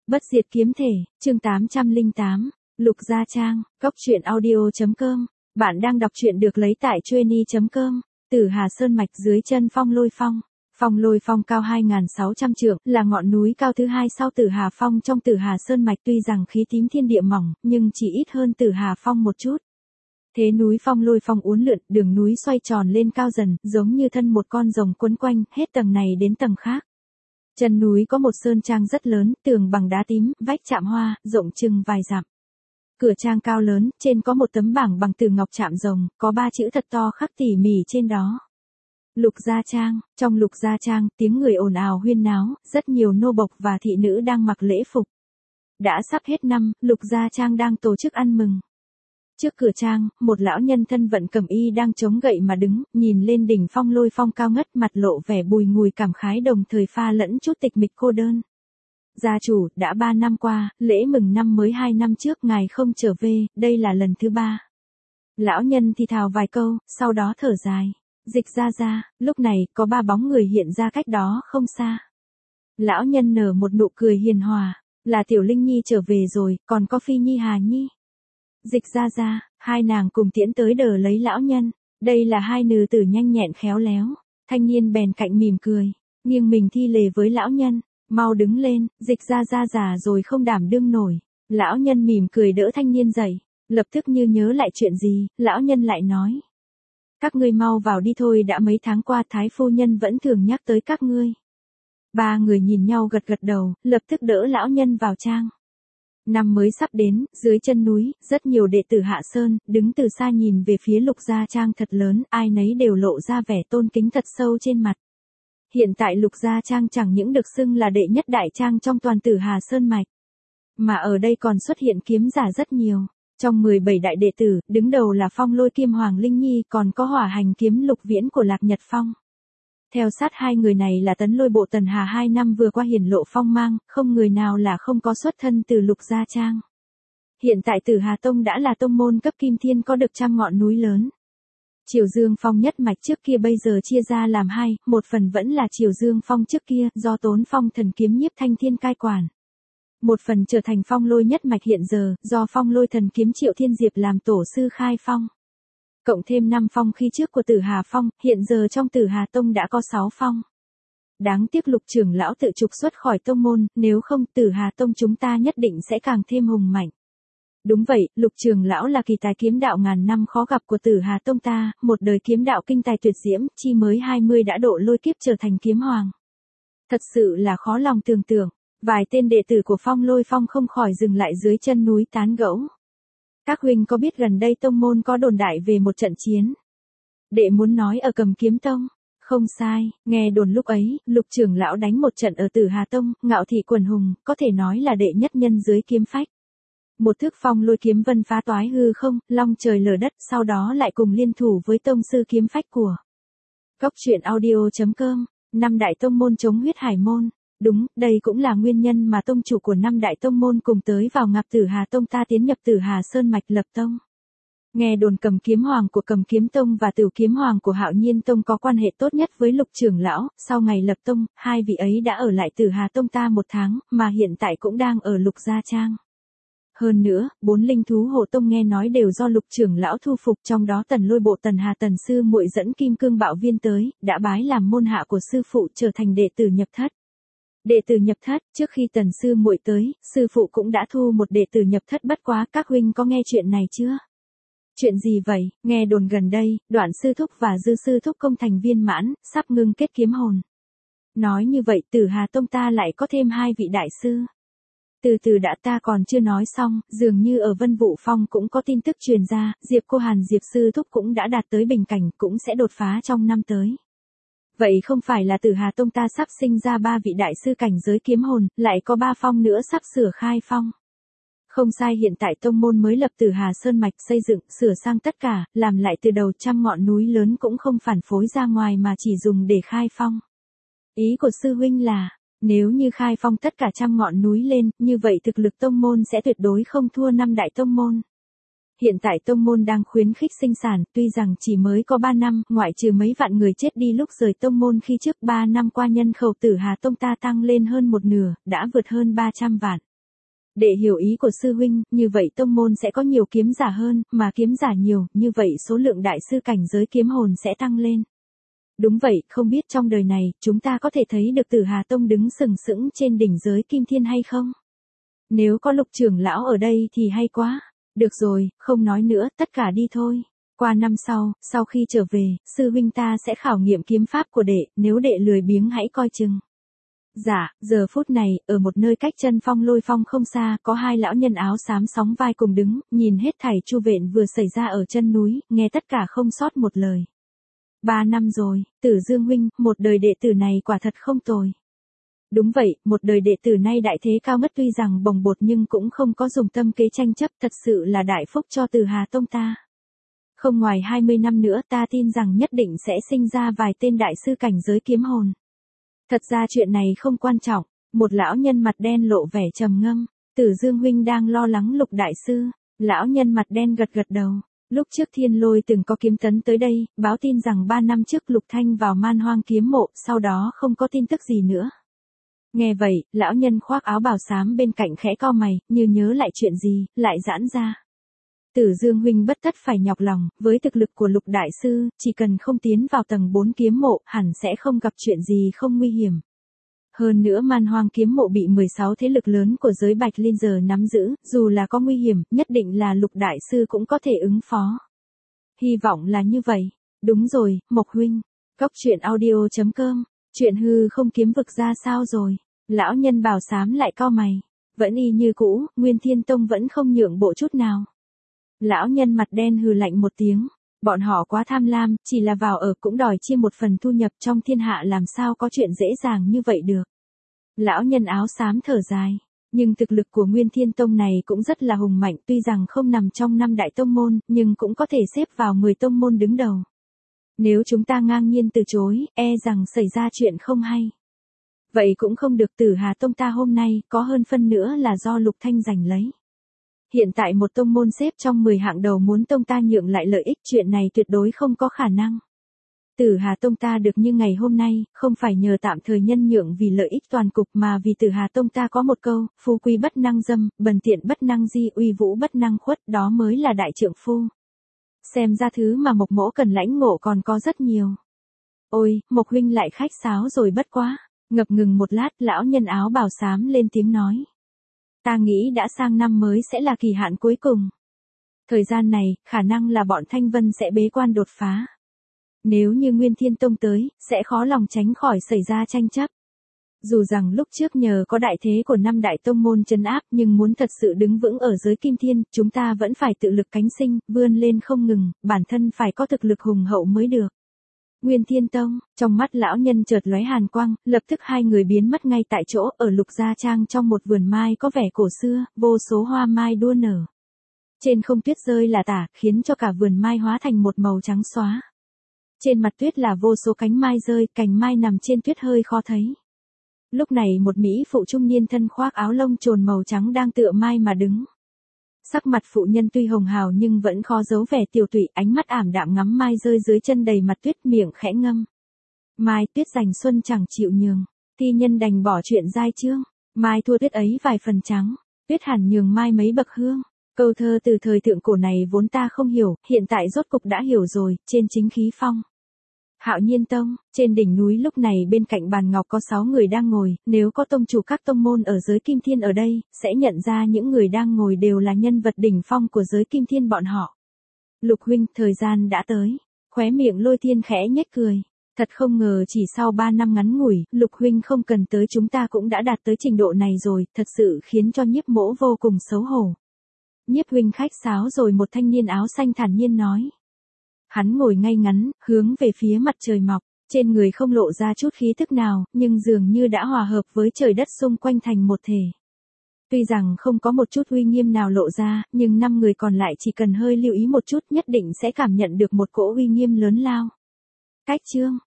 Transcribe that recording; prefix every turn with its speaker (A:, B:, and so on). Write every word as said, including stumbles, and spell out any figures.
A: Bất diệt kiếm thể, chương tám trăm lẻ tám, Lục Gia Trang, Cốc truyện audio chấm com. Bạn đang đọc truyện được lấy tại trueni chấm com. Tử Hà Sơn mạch dưới chân Phong Lôi Phong. Phong Lôi Phong cao hai nghìn sáu trăm trượng, là ngọn núi cao thứ hai sau Tử Hà Phong trong Tử Hà Sơn mạch, tuy rằng khí tím thiên địa mỏng, nhưng chỉ ít hơn Tử Hà Phong một chút. Thế núi Phong Lôi Phong uốn lượn, đường núi xoay tròn lên cao dần, giống như thân một con rồng quấn quanh, hết tầng này đến tầng khác. Chân núi có một sơn trang rất lớn, tường bằng đá tím, vách chạm hoa, rộng chừng vài dặm. Cửa trang cao lớn, trên có một tấm bảng bằng từ ngọc chạm rồng, có ba chữ thật to khắc tỉ mỉ trên đó. Lục Gia Trang. Trong Lục Gia Trang, tiếng người ồn ào huyên náo, rất nhiều nô bộc và thị nữ đang mặc lễ phục. Đã sắp hết năm, Lục Gia Trang đang tổ chức ăn mừng. Trước cửa trang, một lão nhân thân vận cẩm y đang chống gậy mà đứng, nhìn lên đỉnh Phong Lôi Phong cao ngất, mặt lộ vẻ bùi ngùi cảm khái, đồng thời pha lẫn chút tịch mịch cô đơn. Gia chủ, đã ba năm qua, lễ mừng năm mới hai năm trước ngài không trở về, đây là lần thứ ba. Lão nhân thì thào vài câu, sau đó thở dài. Dịch ra ra, lúc này, có ba bóng người hiện ra cách đó không xa. Lão nhân nở một nụ cười hiền hòa, là Tiểu Linh Nhi trở về rồi, còn có Phi Nhi Hà Nhi. Dịch ra ra, hai nàng cùng tiễn tới đỡ lấy lão nhân. Đây là hai nữ tử nhanh nhẹn khéo léo. Thanh niên bèn cạnh mỉm cười, nghiêng mình thi lễ với lão nhân. Mau đứng lên, dịch ra ra già rồi không đảm đương nổi. Lão nhân mỉm cười đỡ thanh niên dậy. Lập tức như nhớ lại chuyện gì, lão nhân lại nói. Các ngươi mau vào đi thôi, đã mấy tháng qua thái phu nhân vẫn thường nhắc tới các ngươi. Ba người nhìn nhau gật gật đầu, lập tức đỡ lão nhân vào trang. Năm mới sắp đến, dưới chân núi, rất nhiều đệ tử Hạ Sơn, đứng từ xa nhìn về phía Lục Gia Trang thật lớn, ai nấy đều lộ ra vẻ tôn kính thật sâu trên mặt. Hiện tại Lục Gia Trang chẳng những được xưng là đệ nhất đại trang trong toàn Tử Hà Sơn mạch, mà ở đây còn xuất hiện kiếm giả rất nhiều. Trong mười bảy đại đệ tử, đứng đầu là Phong Lôi Kim Hoàng Linh Nhi, còn có Hỏa Hành Kiếm Lục Viễn của Lạc Nhật Phong. Theo sát hai người này là Tấn Lôi Bộ Tần Hà, hai năm vừa qua hiển lộ phong mang, không người nào là không có xuất thân từ Lục Gia Trang. Hiện tại Tử Hà Tông đã là tông môn cấp kim thiên, có được trăm ngọn núi lớn. Triều Dương Phong nhất mạch trước kia bây giờ chia ra làm hai, một phần vẫn là Triều Dương Phong trước kia, do Tốn Phong Thần Kiếm Nhiếp Thanh Thiên cai quản. Một phần trở thành Phong Lôi nhất mạch hiện giờ, do Phong Lôi Thần Kiếm Triệu Thiên Diệp làm tổ sư khai phong. Cộng thêm năm phong khi trước của Tử Hà Phong, hiện giờ trong Tử Hà Tông đã có sáu phong. Đáng tiếc Lục trưởng lão tự trục xuất khỏi tông môn, nếu không Tử Hà Tông chúng ta nhất định sẽ càng thêm hùng mạnh. Đúng vậy, Lục trưởng lão là kỳ tài kiếm đạo ngàn năm khó gặp của Tử Hà Tông ta, một đời kiếm đạo kinh tài tuyệt diễm, chi mới hai mươi đã độ lôi kiếp trở thành kiếm hoàng. Thật sự là khó lòng tưởng tượng. Vài tên đệ tử của Phong Lôi Phong không khỏi dừng lại dưới chân núi tán gẫu. Các huynh có biết gần đây tông môn có đồn đại về một trận chiến? Đệ muốn nói ở Cầm Kiếm Tông. Không sai, nghe đồn lúc ấy, Lục trưởng lão đánh một trận ở Tử Hà Tông, ngạo thị quần hùng, có thể nói là đệ nhất nhân dưới kiếm phách. Một thước phong lôi kiếm vân phá toái hư không, long trời lở đất, sau đó lại cùng liên thủ với tông sư kiếm phách của Cốc truyện audio chấm com, năm đại tông môn chống huyết hải môn. Đúng, đây cũng là nguyên nhân mà tông chủ của năm đại tông môn cùng tới vào ngạp Tử Hà Tông ta tiến nhập Tử Hà Sơn mạch lập tông. Nghe đồn Cầm Kiếm Hoàng của Cầm Kiếm Tông và Tửu Kiếm Hoàng của Hạo Nhiên Tông có quan hệ tốt nhất với Lục trưởng lão, sau ngày lập tông, hai vị ấy đã ở lại Tử Hà Tông ta một tháng, mà hiện tại cũng đang ở Lục Gia Trang. Hơn nữa, bốn linh thú hộ tông nghe nói đều do Lục trưởng lão thu phục, trong đó Tần Lôi Bộ Tần Hà Tần sư muội dẫn Kim Cương Bạo Viên tới, đã bái làm môn hạ của sư phụ, trở thành đệ tử nhập thất. Đệ tử nhập thất, trước khi Tần sư muội tới, sư phụ cũng đã thu một đệ tử nhập thất, bất quá các huynh có nghe chuyện này chưa? Chuyện gì vậy? Nghe đồn gần đây, Đoạn sư thúc và Dư sư thúc công thành viên mãn, sắp ngưng kết kiếm hồn. Nói như vậy Tử Hà Tông ta lại có thêm hai vị đại sư. Từ từ đã, ta còn chưa nói xong, dường như ở Vân Vũ Phong cũng có tin tức truyền ra, Diệp Cô Hàn Diệp sư thúc cũng đã đạt tới bình cảnh, cũng sẽ đột phá trong năm tới. Vậy không phải là Tử Hà Tông ta sắp sinh ra ba vị đại sư cảnh giới kiếm hồn, lại có ba phong nữa sắp sửa khai phong. Không sai, hiện tại tông môn mới lập Tử Hà Sơn mạch, xây dựng, sửa sang tất cả, làm lại từ đầu, trăm ngọn núi lớn cũng không phản phối ra ngoài mà chỉ dùng để khai phong. Ý của sư huynh là, nếu như khai phong tất cả trăm ngọn núi lên, như vậy thực lực tông môn sẽ tuyệt đối không thua năm đại tông môn. Hiện tại tông môn đang khuyến khích sinh sản, tuy rằng chỉ mới có ba năm, ngoại trừ mấy vạn người chết đi lúc rời tông môn khi trước ba năm qua nhân khẩu Tử Hà Tông ta tăng lên hơn một nửa, đã vượt hơn ba trăm vạn. Đệ hiểu ý của sư huynh, như vậy tông môn sẽ có nhiều kiếm giả hơn, mà kiếm giả nhiều, như vậy số lượng đại sư cảnh giới kiếm hồn sẽ tăng lên. Đúng vậy, không biết trong đời này, chúng ta có thể thấy được Tử Hà Tông đứng sừng sững trên đỉnh giới kim thiên hay không? Nếu có Lục trưởng lão ở đây thì hay quá. Được rồi, không nói nữa, tất cả đi thôi. Qua năm sau, sau khi trở về, sư huynh ta sẽ khảo nghiệm kiếm pháp của đệ, nếu đệ lười biếng hãy coi chừng. Dạ, giờ phút này, ở một nơi cách chân Phong Lôi Phong không xa, có hai lão nhân áo xám sóng vai cùng đứng, nhìn hết thảy chu vện vừa xảy ra ở chân núi, nghe tất cả không sót một lời. Ba năm rồi, Tử Dương huynh, một đời đệ tử này quả thật không tồi. Đúng vậy, một đời đệ tử nay đại thế cao mất, tuy rằng bồng bột nhưng cũng không có dùng tâm kế tranh chấp, thật sự là đại phúc cho Tử Hà Tông ta. Không ngoài hai mươi năm nữa ta tin rằng nhất định sẽ sinh ra vài tên đại sư cảnh giới kiếm hồn. Thật ra chuyện này không quan trọng, một lão nhân mặt đen lộ vẻ trầm ngâm, Tử Dương huynh đang lo lắng Lục đại sư. Lão nhân mặt đen gật gật đầu. Lúc trước Thiên Lôi từng có kiếm tấn tới đây, báo tin rằng ba năm trước Lục Thanh vào Man Hoang kiếm mộ, sau đó không có tin tức gì nữa. Nghe vậy, lão nhân khoác áo bào xám bên cạnh khẽ cau mày, như nhớ lại chuyện gì, lại giãn ra. Tử Dương huynh bất tất phải nhọc lòng, với thực lực của Lục đại sư, chỉ cần không tiến vào tầng bốn kiếm mộ, hẳn sẽ không gặp chuyện gì không nguy hiểm. Hơn nữa Man Hoang kiếm mộ bị mười sáu thế lực lớn của giới Bạch Linh giờ nắm giữ, dù là có nguy hiểm, nhất định là Lục đại sư cũng có thể ứng phó. Hy vọng là như vậy. Đúng rồi, Mộc huynh. Góc truyện audio chấm com. Chuyện hư không kiếm vực ra sao rồi? Lão nhân bào xám lại cau mày. Vẫn y như cũ, Nguyên Thiên Tông vẫn không nhượng bộ chút nào. Lão nhân mặt đen hừ lạnh một tiếng. Bọn họ quá tham lam, chỉ là vào ở cũng đòi chia một phần thu nhập trong thiên hạ, làm sao có chuyện dễ dàng như vậy được. Lão nhân áo xám thở dài. Nhưng thực lực của Nguyên Thiên Tông này cũng rất là hùng mạnh, tuy rằng không nằm trong năm đại tông môn, nhưng cũng có thể xếp vào mười tông môn đứng đầu. Nếu chúng ta ngang nhiên từ chối, e rằng xảy ra chuyện không hay. Vậy cũng không được, Tử Hà Tông ta hôm nay, có hơn phân nữa là do Lục Thanh giành lấy. Hiện tại một tông môn xếp trong mười hạng đầu muốn tông ta nhượng lại lợi ích, chuyện này tuyệt đối không có khả năng. Tử Hà Tông ta được như ngày hôm nay, không phải nhờ tạm thời nhân nhượng vì lợi ích toàn cục, mà vì Tử Hà Tông ta có một câu, phú quý bất năng dâm, bần tiện bất năng di, uy vũ bất năng khuất, đó mới là đại trượng phu. Xem ra thứ mà Mộc mỗ cần lãnh ngộ còn có rất nhiều. Ôi, Mộc huynh lại khách sáo rồi bất quá. Ngập ngừng một lát, lão nhân áo bào xám lên tiếng nói. Ta nghĩ đã sang năm mới sẽ là kỳ hạn cuối cùng. Thời gian này, khả năng là bọn Thanh Vân sẽ bế quan đột phá. Nếu như Nguyên Thiên Tông tới, sẽ khó lòng tránh khỏi xảy ra tranh chấp. Dù rằng lúc trước nhờ có đại thế của năm đại tông môn trấn áp, nhưng muốn thật sự đứng vững ở giới kim thiên, chúng ta vẫn phải tự lực cánh sinh, vươn lên không ngừng, bản thân phải có thực lực hùng hậu mới được. Nguyên Thiên Tông, trong mắt lão nhân chợt lóe hàn quang, lập tức hai người biến mất ngay tại chỗ, ở Lục Gia Trang trong một vườn mai có vẻ cổ xưa, vô số hoa mai đua nở. Trên không tuyết rơi là tả, khiến cho cả vườn mai hóa thành một màu trắng xóa. Trên mặt tuyết là vô số cánh mai rơi, cành mai nằm trên tuyết hơi khó thấy. Lúc này một mỹ phụ trung niên thân khoác áo lông trồn màu trắng đang tựa mai mà đứng. Sắc mặt phụ nhân tuy hồng hào nhưng vẫn khó giấu vẻ tiều tụy, ánh mắt ảm đạm ngắm mai rơi dưới chân đầy mặt tuyết, miệng khẽ ngâm. Mai tuyết giành xuân chẳng chịu nhường, thi nhân đành bỏ chuyện giai chương, mai thua tuyết ấy vài phần trắng, tuyết hẳn nhường mai mấy bậc hương. Câu thơ từ thời thượng cổ này vốn ta không hiểu, hiện tại rốt cục đã hiểu rồi, trên chính khí phong. Hạo Nhiên Tông, trên đỉnh núi lúc này bên cạnh bàn ngọc có sáu người đang ngồi, nếu có tông chủ các tông môn ở giới kim thiên ở đây, sẽ nhận ra những người đang ngồi đều là nhân vật đỉnh phong của giới kim thiên bọn họ. Lục huynh, thời gian đã tới. Khóe miệng Lôi Thiên khẽ nhếch cười. Thật không ngờ chỉ sau ba năm ngắn ngủi, Lục huynh không cần tới chúng ta cũng đã đạt tới trình độ này rồi, thật sự khiến cho Nhiếp mỗ vô cùng xấu hổ. Nhiếp huynh khách sáo rồi, một thanh niên áo xanh thản nhiên nói. Hắn ngồi ngay ngắn, hướng về phía mặt trời mọc, trên người không lộ ra chút khí tức nào, nhưng dường như đã hòa hợp với trời đất xung quanh thành một thể. Tuy rằng không có một chút uy nghiêm nào lộ ra, nhưng năm người còn lại chỉ cần hơi lưu ý một chút nhất định sẽ cảm nhận được một cỗ uy nghiêm lớn lao. Cách chương